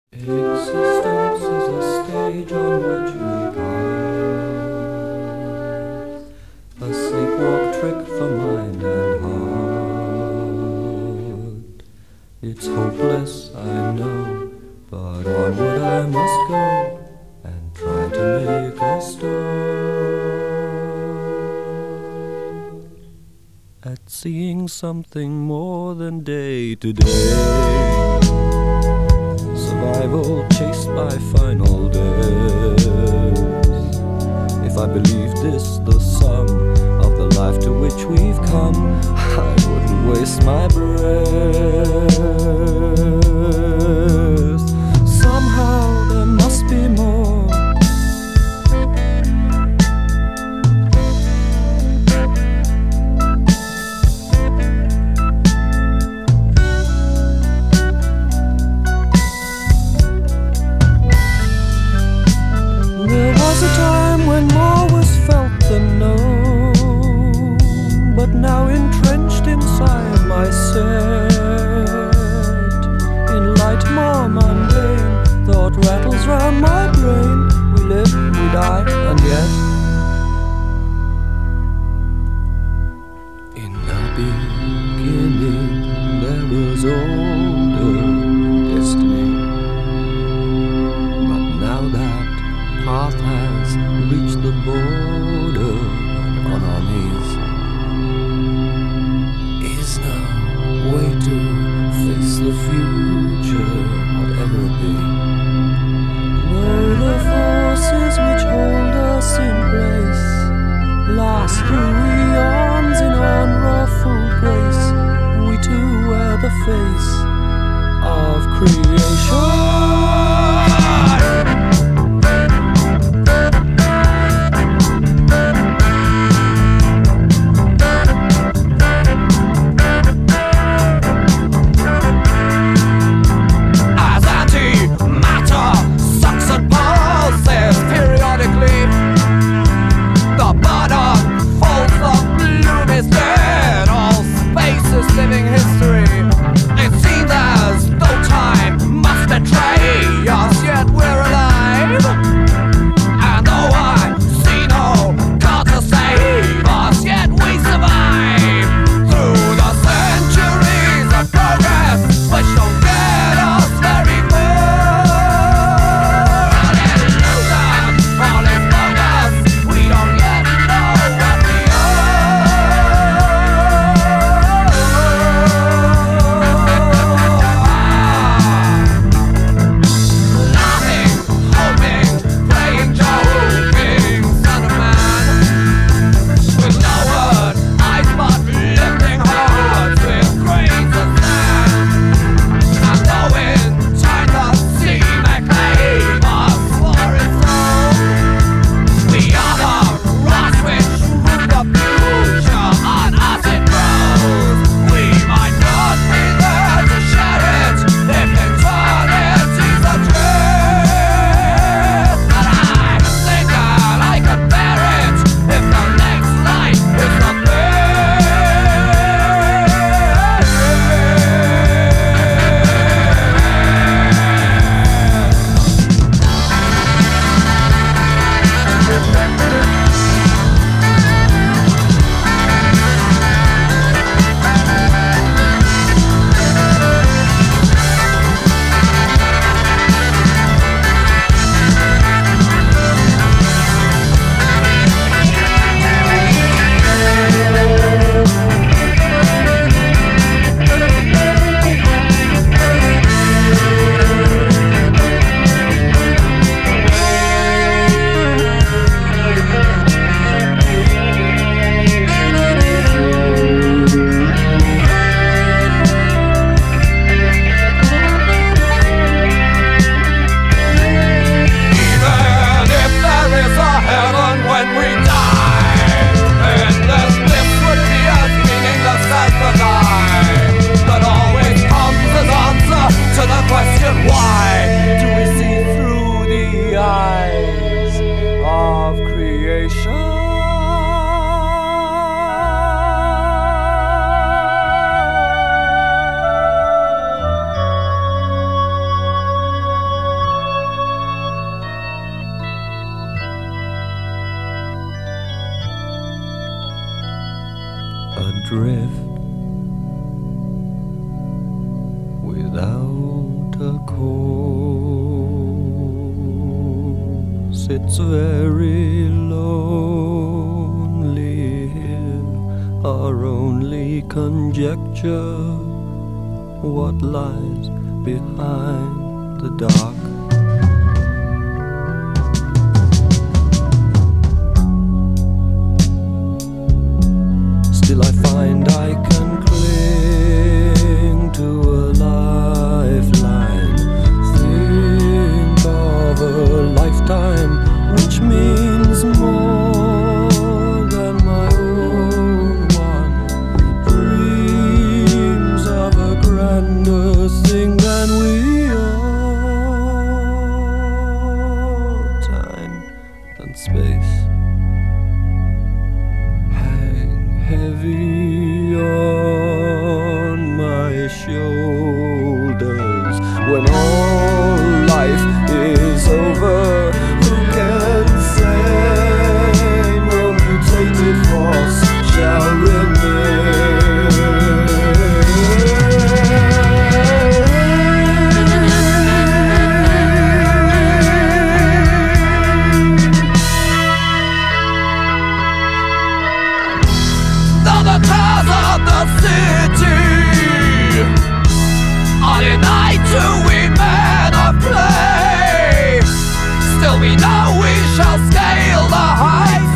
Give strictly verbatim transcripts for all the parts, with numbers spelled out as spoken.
Existence is a stage on which we pass, a sleepwalk trick for mind and heart. It's hopeless, I know, but onward I must go and try to make a start at seeing something more than day to day. Survival chased by final days. If I believed this the sum of the life to which we've come, I wouldn't waste my breath. Somehow there must be more. Now entrenched inside my set, in light more mundane, thought rattles round my brain. We live, we die, and yet in the beginning there was order and destiny, but now that path has reached the border and on our knees way to face the future, whatever it be. Though the forces which hold us in place last through eons in unruffled grace, we too wear the face of creation. Living history, it seems as though time must betray us, yet we're alive. And though I see no God to save us, yet we survive through the centuries of progress, which don't get us very far. All in illusion, all in bogus, we don't yet know what we are. It's very lonely here, our only conjecture what lies behind the dark. Still I find I can cling to a lifeline. Think of a lifetime which means more than my own one. Dreams of a grander thing than we are. Time and space heavy on my shoulders. When all life is over, who can say no mutated force shall The towers of the city are denied to we men of play. Still we know we shall scale the heights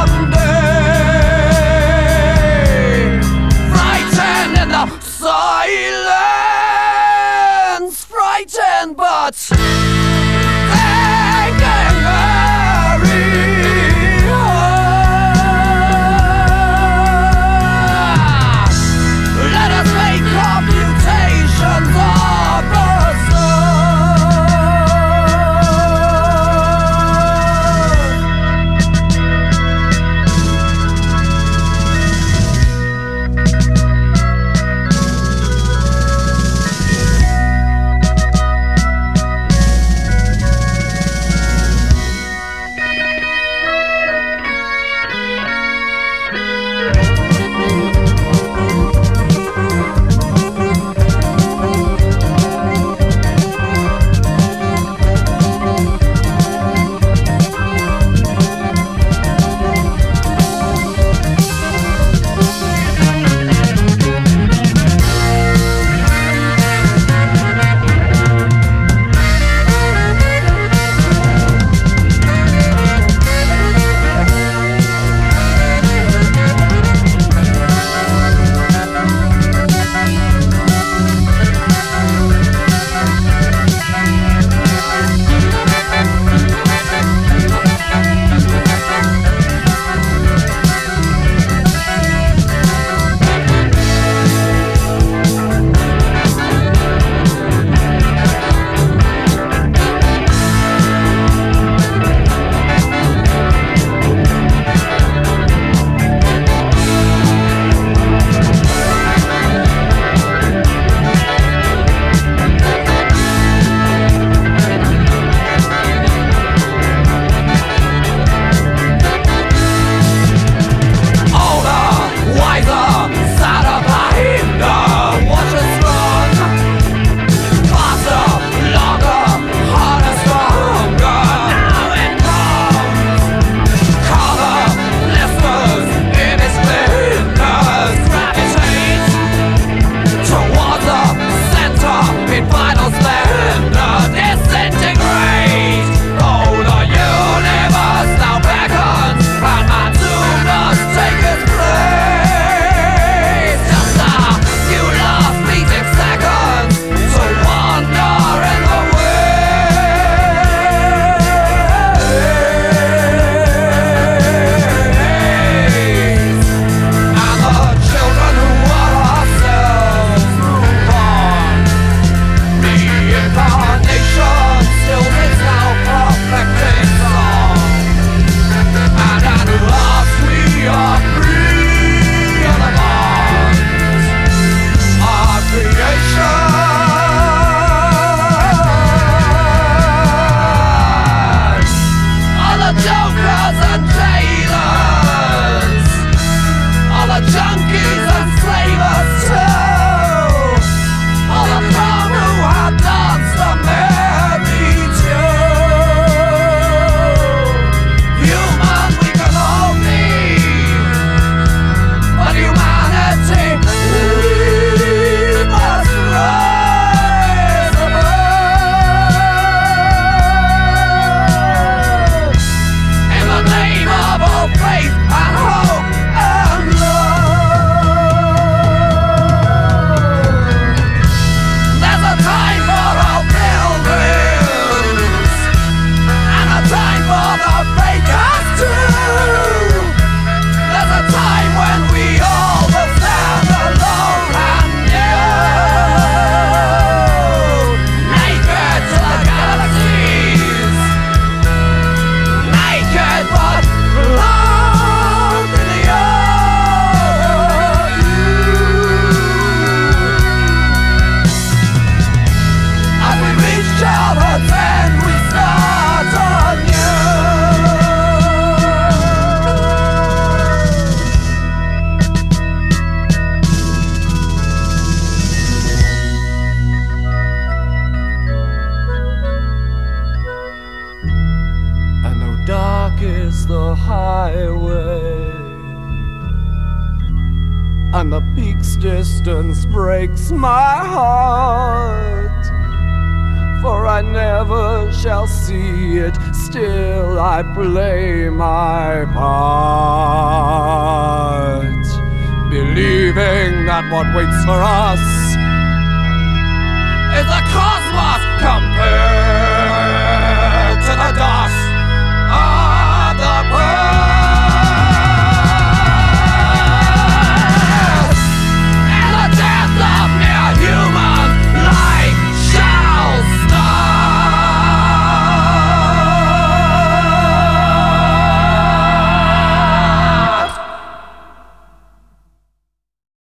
someday. Frightened in the silence, frightened but thinking very hard. Let us make computations of the way. And the peak's distance breaks my heart, for I never shall see it. Still I play my part, believing that what waits for us